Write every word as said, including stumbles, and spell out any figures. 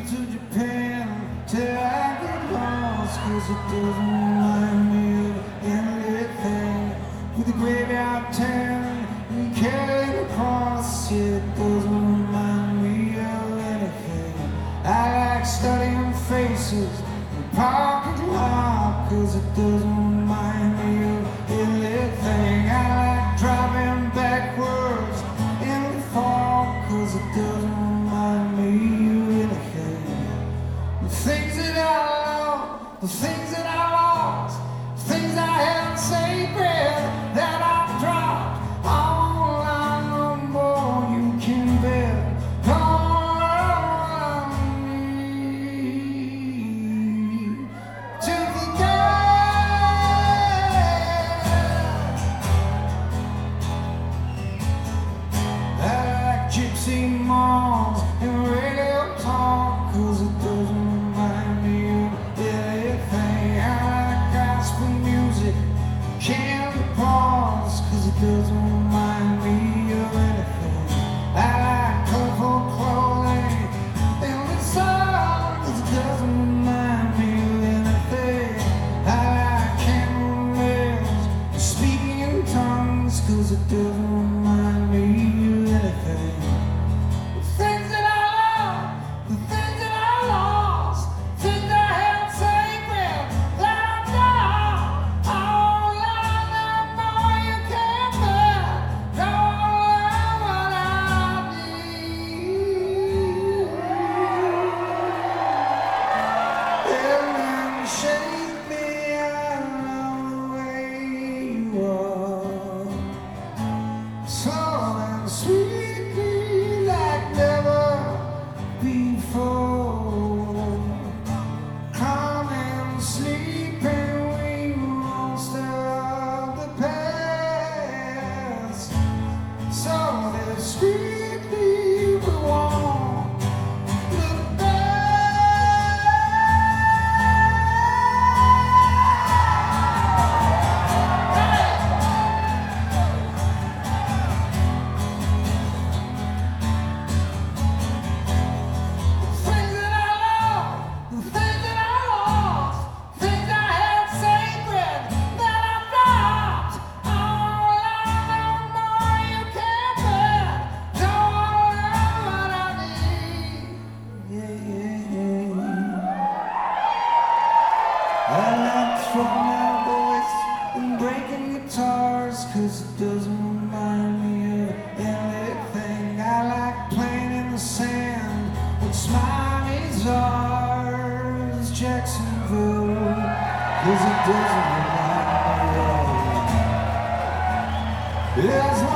to Japan till I get lost, cause it doesn't remind me of anything. With the graveyard town we carry the cross, yeah, it doesn't remind me of anything. I like studying faces in the parking lot, cause it doesn't remind me of anything. I like driving backwards in the fall, cause it doesn't remind me of anything. The things that I love, the things that I lost, the things I held sacred that I've dropped, all I know more you can bear. All I need to gypsy malls and radio talk, cause it doesn't remind me of anything. I like gospel music, candy bars, cause it doesn't remind me of anything. I like colorful clothing and the sun, cause it doesn't remind me of anything. I like candles and speaking in tongues, cause it doesn't remind me of anything. Sweetly like never before. Come and sleep and we most of the past. So discreetly we won't look I like throwing out voice and breaking guitars, cause it doesn't remind me of anything. I like playing in the sand with Smiley Czars, Jacksonville, cause it doesn't remind me of. There's